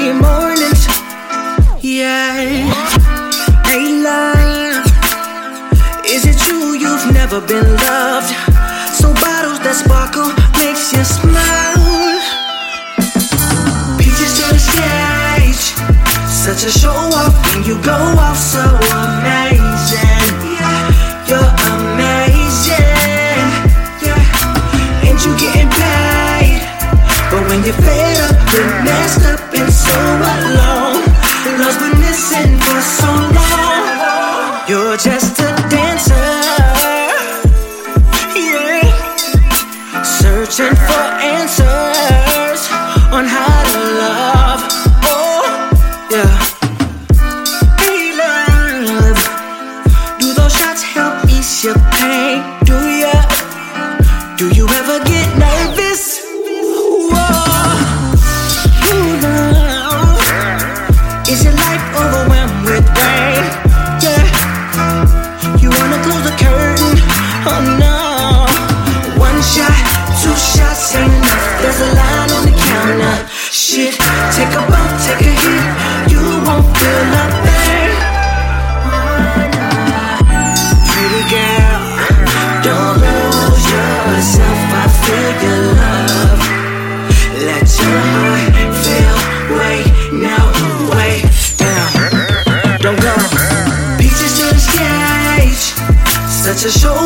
early mornings. Yeah. Hey, love, is it true you've never been loved? So bottles that sparkle makes you smile. Peaches to the stage, such a show off when you go off, so amazing. You're amazing. Ain't you getting paid? But when you're fed up, been messed up and so alone, love's been missing for so long. You're just a dancer, yeah, searching for answers on how to love. Oh, yeah. Hey, love, do those shots help ease your pain? Do you ever get nervous? Is your life overwhelmed with rain? Yeah. You wanna close the curtain? Oh no. One shot, two shots ain't enough. There's a line on the counter. Shit, take a bump, take a hit. You won't feel nothing. Pretty girl, don't lose yourself. I feel your love. Let your heart feel. Wait, now, wait down. Don't go. Peaches to the stage, such a show